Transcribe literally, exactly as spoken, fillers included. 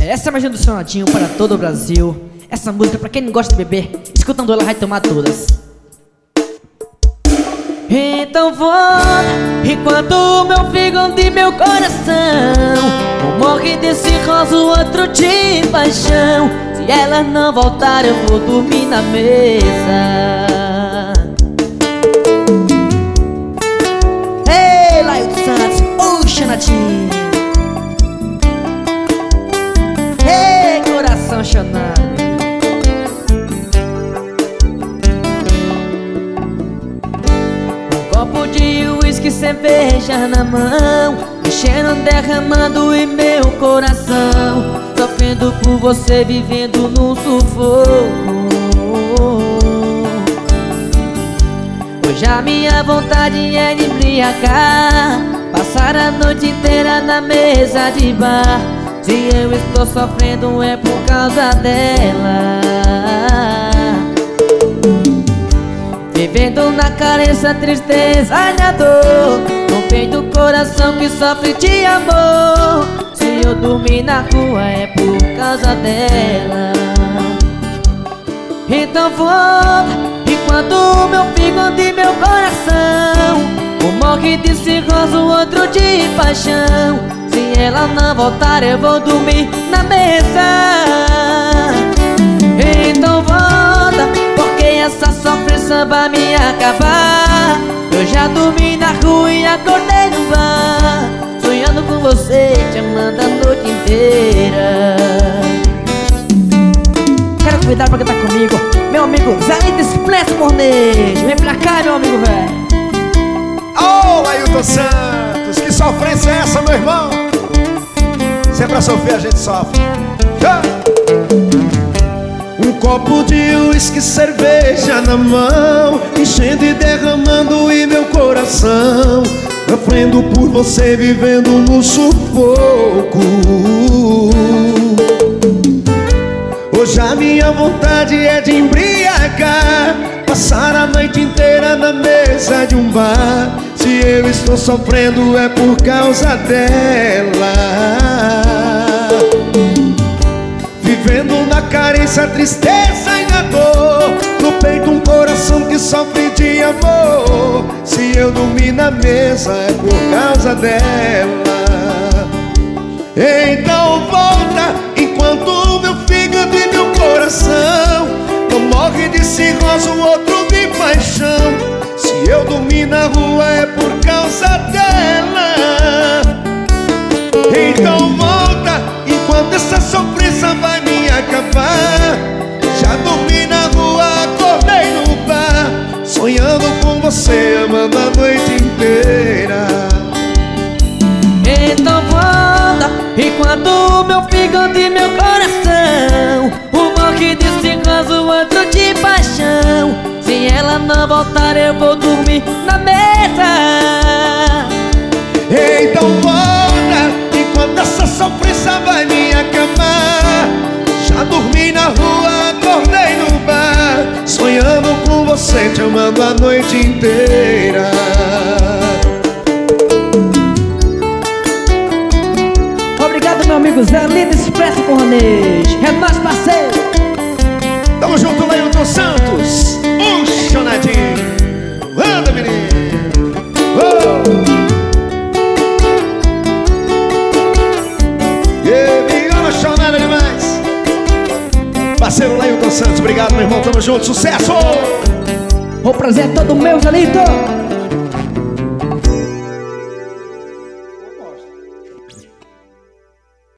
Essa é mais do sonadinho para todo o Brasil. Essa música pra quem não gosta de beber, escutando ela vai tomar todas. Então volta, enquanto o meu fígado e meu coração um morre desse rosa, o outro de paixão. Se ela não voltar eu vou dormir na mesa. Ei, Laio dos Santos, ô Xanadinho. Ei, coração chonado. Copo de uísque, cerveja na mão, enchendo, derramando em meu coração, sofrendo por você, vivendo num sufoco. Hoje a minha vontade é de embriagar, passar a noite inteira na mesa de bar. Se eu estou sofrendo é por causa dela, vivendo na carência, tristeza e na dor, no peito do coração que sofre de amor. Se eu dormir na rua é por causa dela. Então volta, enquanto o meu fígado e meu coração um morre de cirrose, o outro de paixão. Se ela não voltar eu vou dormir na mesa. Então volta, porque essa sofrência vai me acabar. Eu já dormi na rua e acordei no bar, sonhando com você, te amando a noite inteira. Quero convidar pra cantar comigo meu amigo Zé Splash Cornejo. Vem pra cá, meu amigo velho. Ô, Ailton Santos, que sofrência é essa, meu irmão? Se é pra sofrer, a gente sofre. Um copo de uísque, cerveja na mão, enchendo e derramando em meu coração, sofrendo por você, vivendo no sufoco. Hoje a minha vontade é de embriagar, passar a noite inteira na mesa de um bar. Se eu estou sofrendo é por causa dela, vivendo na carência, tristeza e na dor, no peito um coração que sofre de amor. Se eu dormir na mesa é por causa dela. Então volta, enquanto o meu fígado e meu coração não morre de cirrose, o outro de paixão. Se eu dormir na rua é por causa dela. Então volta, enquanto essa sofrência vai me acabar. Já dormi na rua, acordei no bar, sonhando com você, amando a noite inteira. Então volta, enquanto o meu fígado e meu coração um morre de cirrose, o outro de paixão. Se ela não voltar eu vou dormir na mesa. Então volta, enquanto essa sofrência vai me acabar. Já dormi na rua, acordei no bar, sonhando com você, te amando a noite inteira. Obrigado, meu amigo Zé Lindo Expresso Cornejo. É nóis, parceiro. Tamo junto, Ailton Santos, um chonadinho. Anda, menino. Oh. Chonada demais. Parceiro Ailton Santos, obrigado, meu irmão, tamo junto, sucesso! O prazer é todo meu, Zé Lindo.